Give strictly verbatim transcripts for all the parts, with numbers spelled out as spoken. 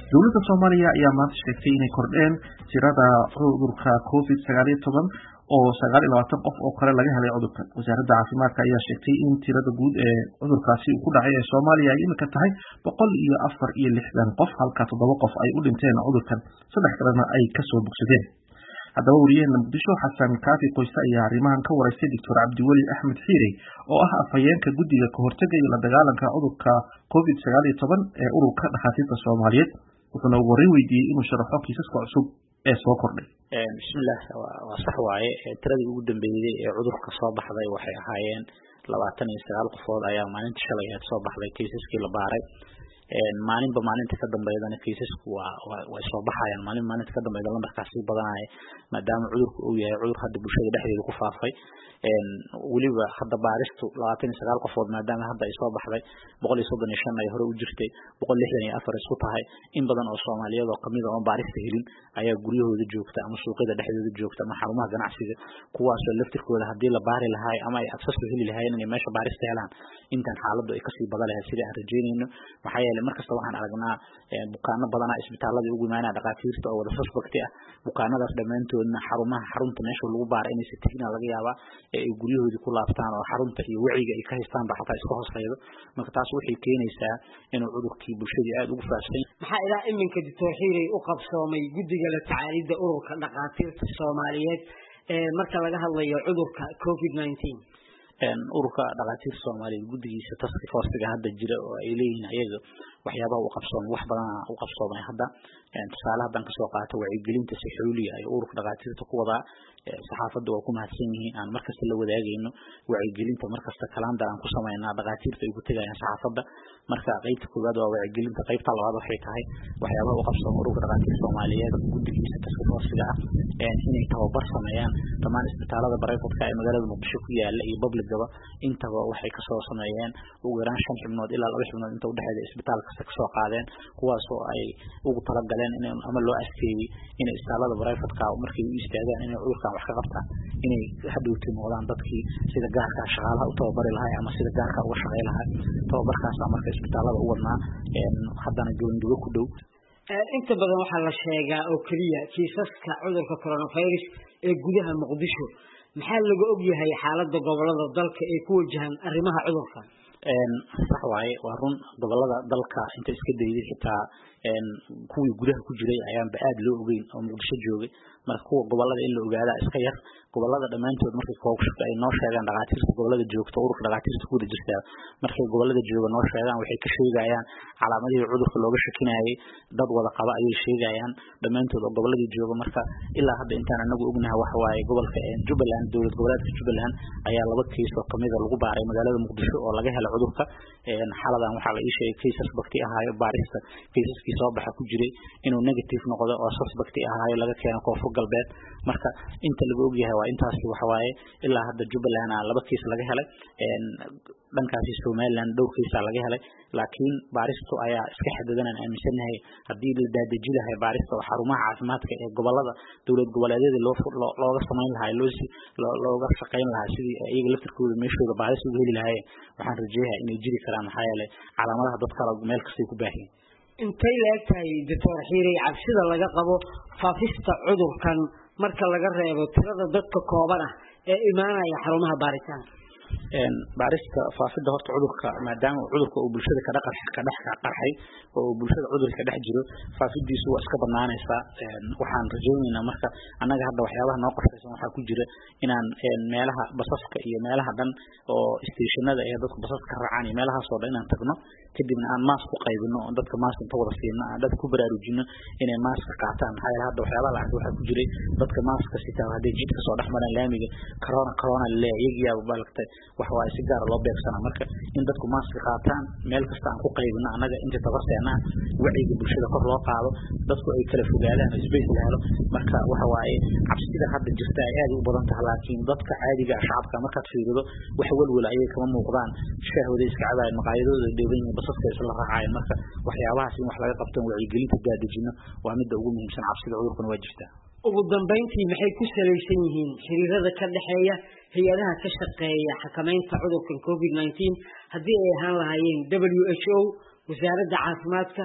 dowladda Soomaaliya ayaa maanta sheegtay inay kordheen tirada cudurka COVID sagaal iyo toban oo sagaal iyo labaatan qof oo kale laga helay cudurkan. Wasaaradda Caafimaadka ayaa sheegtay in tirada guud ee cudurkaasi uu ku dhacay ee Soomaaliya ay imika tahay boqol iyo afar iyo lixdan qof, halka toddoba qof ay u dhinteen cudurkan, saddex kalena ay ka soo bogsadeen. haddaba wariyaheena Muqdisho Xasan Kaafi Qoysta ayaa arrimahan ka waraystay Doctor Cabdiweli Axmed Xiire oo ah afhayeenka guddiga ka hortagga iyo la dagaalanka cudurka COVID sagaal iyo toban ee ururka dhakhaatiirta Soomaaliyeed, wuxuuna ugu horreyn weydiiyey inuu sharaxo kiisaska cusub ee soo kordhay. bismillah waa sax waaye tiradii ugu dambeeyay ee cudurka soo baxday waxay ahaayeen labaatan iyo sagaal qofood ayaa maalintii shalay soo baxday kiisaskii la baaray. maalinba maalinta ka dambeeyana kiisasku waa way soo baxayaan maalin maalinta ka dambeeyana lambarkaas sii badanaya maadaama cudurku uu yahay cudur hadda bulshada dhexdeeda ku faafay. een waliba hadda baaristu labaatan iyo sagaal qofood maadaama hadda ay soo baxday boqol iyo soddon iyo shan ay hore u jirtay boqol iyo lixdan iyo afar isku tahay in badan oo Soomaaliyeed oo kamid ah oo baarista helin ayaa guryahooda joogta ama suuqyada dhexdooda joogta ama xarumaha ganacsiga kuwaas oo laftirkooda hadii la baari lahaay ama ay access u heli lahaayeen inay meesha baarista helaan intan xaaladdu ay ka sii badan lahayd sida aan rajeynayno. maxaa yeelay markasta waxaan aragnaa bukaano badan oo isbitaalada ugu imaanaya dhaqaatiirta oo wada suspect ah bukaanadaas dhamaantoodna xarumaha xarunta meesha lagu baaray inay si tigna laga yaabaa ee guryahoodii ku laabtaan oo xarunta iyo wiciga ay ka haystaan ba xataa iska hooseeyo. marka taas waxay keenaysaa inuu cudurkii bulshada aad ugu faafay. maxaa ilaa iminka Doctor Xiire u qabsoomay guddiga la tacaalida ururka dhakhaatiirta Soomaaliyeed ee marka laga hadlayo cudurka COVID nineteen? een ururka dhakhaatiirta Soomaaliyeed guddigiisa task force-ga hadda jira oo ay leeyihiin ayaga waxyaabaha uu qabsoomay wax badan u qabsoomay hadda. een tusaale hadan ka soo qaato wacyigelinta si xooliya ay ururka dhakhaatiirta ku wada saxaafadda waa ku mahadsan yihiin aan markasta la wadaagayno wacyigelinta markasta kalaandar aan ku sameynaa dhakhaatiirta ay ku tagayaan saxaafadda. marka qaybta koowaad waa wacyigelinta, qaybta labaad waxay tahay waxyaabaha uu qabsoomay ururka dhakhaatiirta Soomaaliyeed guddigiisa task force-ga ah een inay tababar sameeyaan dhammaan isbitaalada private-ka ee magaalada Muqdisho ku yaala iyo public-gaba intaba waxay ka soo sameeyeen ugu yaraan shan xubnood ilaa laba xubnood inta u dhaxaysa isbitaal kasta ka soo qaadeen kuwaas oo ay ugu talagaleen in ama loo asteeyay in isbitaalada private-ka markay u istaagaan inay cudurkan wax ka qabtaan inay hadhowti noqdaan dadkii sida gaarka shaqaalaha u tababari lahaay ama sida gaarka uga shaqeyn lahaay tababarkaas marka isbitaalada u wadnaa een haddana goondiga ku dhow. inta badan waxaa la sheegaa oo kaliya kiisaska cudurka coronavirus ee gudaha Muqdisho. maxaa laga og yahay xaaladda gobolada dalka ee ku wajahan arrimaha cudurka? een sax waaye waa run gobolada dalka inta iska dayday xitaa een kuwii gudaha ku jiray ayaan aad loo ogeyn oo Muqdisho joogay. marka kuwa gobolada in la ogaada iska yar gobolada dhamaantood markay kooxda ay noo sheegaan dhakhaatiirta gobolada joogta ururka dhakhaatiirta ku jirta markay gobolada jooga noo sheegaan waxay ka sheegayaan calaamadihii cudurka looga shakinayay dad wada qaba ayay sheegayaan dhamaantood oo gobolada jooga. marka ilaa hadda intaan anagu ognahay wax waaye gobolka Jubbaland dowlad goboleedka Jubbaland ayaa laba kiis oo kamid ah lagu baaray magaalada Muqdisho oo laga helay cudurka. een xaladan waxa la ii sheegay kiisas bakti ahaayo baarista kiisaskii soo baxa ku jiray inuu negative noqdo oo suspect ahaayo laga keenay koonfur galbeed. marka inta lagu og yahay waa intaas waxa waaye ilaa hadda Jubbaland laba kiis laga helay een dhankaasi Somaliland dhowr kiis laga helay laakiin baaristu ayaa iska xadidan aaminsanahay hadii la daadaji lahay baarista oo xarumaha caafimaadka ee gobolada dowlad goboleedyada loo looga sameyn lahaa loo looga shaqeyn lahaa sidii iyaga laftirkooda meeshooda baaris ugu heli lahaayeen waxaan rajaynayaa inay jiri karaan maxaa yeelay calaamadaha dadka meel kasta ku baahiyen. intay leegtahay Doctor Xiire cabsida laga qabo faafista cudurkan marka laga reebo tirada dadka kooban ah ee imaanaya xarumaha baaritaanka? een baarista faafida horta cudurka maadaama cudurka uu bulshada ka dhaqan ka dhex qarxay oo bulshada cudurka dhex jiro faafidiisu waa iska banaanaysaa. een waxaan rajaynaynaa marka annaga hadda waxyaabaha noo qorshaysan waxa ku jira inaan een meelaha basaska iyo meelaha dhan oo stationada ee dadka basaska raacaan iyo meelaha soo dhan inaan tagno kadibna aan mask ku qaybino oo dadka mask inta wada siino aan dadku ku baraarujino inay mask qaataan. maxaa yeelay hadda waxyaabaha la waxa ku jiray dadka mask sitaa hadii jidka soo dhex maraan laamiga corona corona leeyahay balagtay wax waa si gaar loo beegsana. marka in dadku mask qaataan meel kasta aan ku qaybino annaga inta tabarteena wacyiga bulshada kor loo qaado dadku ay kala fogaadaan space la helo. marka waxa waaye cabsida hadda jirta ay aad u badan tahay laakiin dadka caadiga ah shacabka marka fiirido wax walwal ayay kama muuqdaan shahwada iska caday maqaayadooda deeban basaska isla raacayeen. marka waxyaabahaas in wax laga qabto wacyigelinta daadajino waa mid ugu muhiimsan cabsida cudurkan waa jirta. ugu dambeyntii maxay ku salaysan yihiin xiriirada ka dhaxeeya hay'adaha ka shaqeeya xakamaynta cudurkan COVID nineteen haddii ay ahaan lahaayeen W H O wasaaradda caafimaadka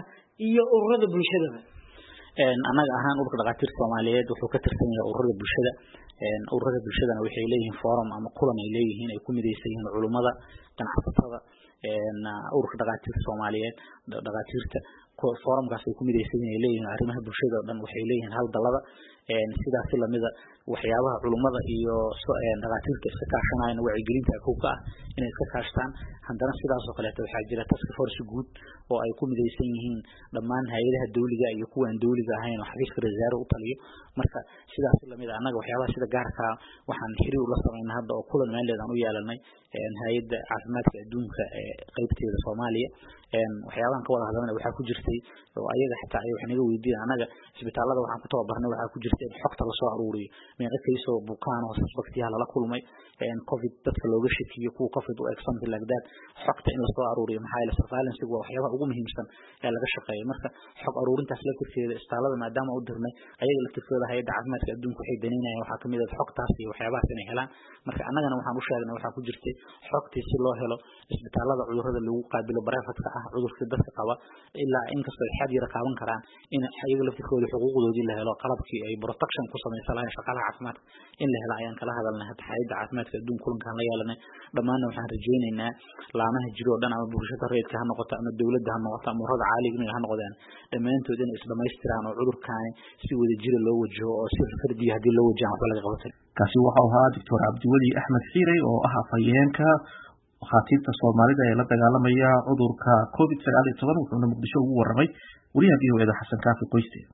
iyo ururada bulshada een anaga ahaan ururka dhaqaatiirta Soomaaliyeed wuxuu ka tirsan yahay ururada bulshada een ururada bulshadana waxay leeyihiin forum ama kulan ay leeyihiin ay ku mideysan yihiin culimada ganacsatada een ururka dhaqaatiirta Soomaaliyeed dhaqaatiirta forumkaas ay ku mideysan yihiin leeyihiin arrimaha bulshada oo dhan waxay leeyihiin hal dalada een sidaas lamida waxyaabaha culimada iyo dhaqaatiirta iska kaashanayna wacyigelinta kooka ah inay iska kaashtaan haddana sidaas oo kale waxaa jira task force guud oo ay ku mideysan yihiin dhammaan hay'adaha dawliga iyo kuwa aan dawliga ahayn oo xafiiska rasaaro u taliyo marka sidaas lamida anaga waxyaabaha sida gaarka waxaan xiriir la sameeynaa hadda oo kulan meeleedan u yeelanay een hay'adda caafimaadka adduunka ee qaybteeda Soomaaliya een waxyaabahan ka wada hadalnay waxa ku jirtay oo ayaga xitaa ay wax naga weydiiyeen anaga isbitaalada waxaan ku tababarnay waxa ku jirtay xogta la soo aruuriyo meeqa kayso bukaan oo suspectiyaha la kulmay een covid dadka looga shakiyo kuwa covid u something like that xogta in la soo aruuriyo maxaa la surveillance waa waxyaabaha ugu muhiimsan ee laga shaqeeyo marka xog aruurintaas la tirkeeda isbitaalada maadaama uu dirnay ayaga la tirkeeda hay'adda caafimaadka adduunka waxay daneynayaan waxa kamid ah xogtaas iyo waxyaabahaas inay helaan marka annagana waxaan u sheegnay waxa ku jirtay xogtii si loo helo isbitaalada cudurrada lagu qaabilo barafadka ah cudurka dadka qaba ilaa in kastoo xad yar qaaban karaan in ayaga la tirkeeda xuquuqdoodii la helo qalabkii ay protection ku sameeysan lahayn shaqaalaha caafimaadka in la helo ayaan kala hadalnay hadda hay'adda caafimaadka adduunka kulankan la yeelanay dhammaan waxaan rajaynaynaa laamaha jiro oo dhan ama bulshada rayidka ha noqoto ama dawladda ha noqoto ama ururada caalamiga ha noqdaan dhammaantood in is dhameystiraan oo cudurkan si wada jira loo wajaho oo si fardi hadii loo wajaho wax laga qabato kaasi waxa uu ahaa Doctor Cabdiwali Axmed Xiray oo ah afhayeenka dhaqaatiirta Soomaalida ee la dagaalamaya cudurka covid sagaal iyo toban wuxuuna Muqdisho ugu waramay wariyaha V O A Xasan Kaafi Qoyste.